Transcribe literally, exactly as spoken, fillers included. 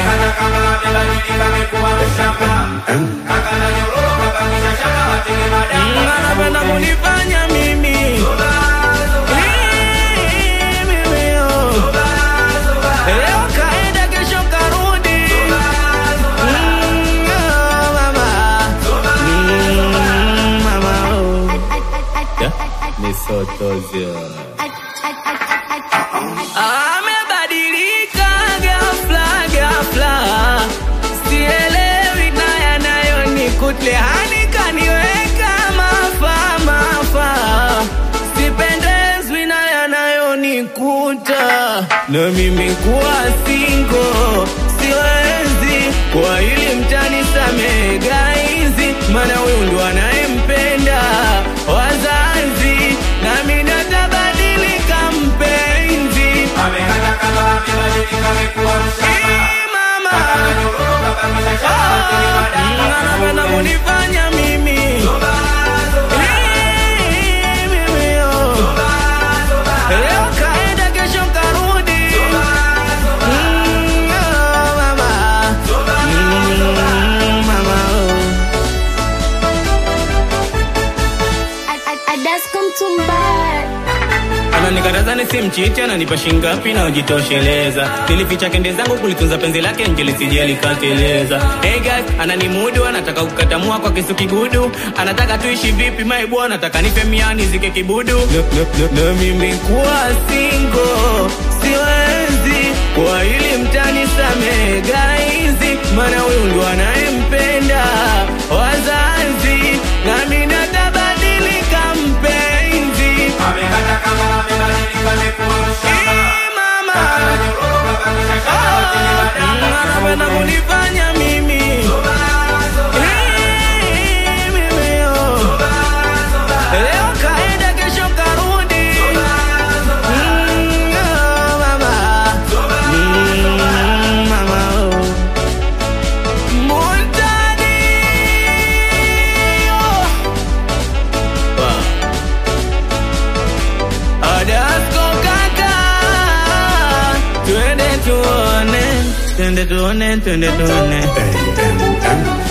Amekata kama amebadilika amekuwa mshamba. Kaka na nyororo kabakisha shaka watenge madanga. Anapenda kunifanya mimi Zoba, zoba. mimi yo Zoba, zoba. leo kaenda kesho karudi. Zoba, zoba. Mm, oh, mama. Zoba, Mm, mama oh. Yeah, Misotozio. Amebadilika ghafla ghafla, sielewi na yanayonikuta, hani kaniweka mafa mafa, sipendezwi na yanayonikuta, na mimi kuwa single siwezi, kwa hili mtanisamehe guys, maana huyu ndo anayempenda wazazi, na mimi natabadilika mpenzi. amekata kama amebadilika amekuwa mshamba. Ee, mama. Kaka na nyororo kabakisha shaka watenge madanga. Anapenda kunifanya mimi Zoba, zoba. Ee, mimi yo Zoba, zoba. leo kaenda kesho karudi. Zoba, zoba. Mm, oh, mama. Zoba, zoba. Mm, mama oh. Ananikataza nisimchiti, ananipa shingapi na ujitosheleza. Nilificha kende zangu kulitunza penzi lake nje lisije likateleza. Hey guys, ananimudu, anataka kukatamua kwa kisu kigudu. Anataka tuishi vipi my boy, anataka nife miani zike kibudu. No, no, no, no, mimi kuwa single siwezi, kwa hili mtanisamehe guys, maana huyu ndo anayempenda wazazi, na mimi natabadilika mpenzi. Amekata kama amebadilika amekuwa mshamba. Ee, mama. Kaka na nyororo kabakisha shaka watenge madanga. Anapenda kunifanya mimi Zoba, zoba. Ee, mimi yo Zoba, zoba. leo kaenda kesho karudi. Zoba, zoba. Mm, oh, mama. Zoba, Mm, mama oh. Montani oh. Wow. Adasko kaka, twende tuone, twende tuone, twende tuone. A M M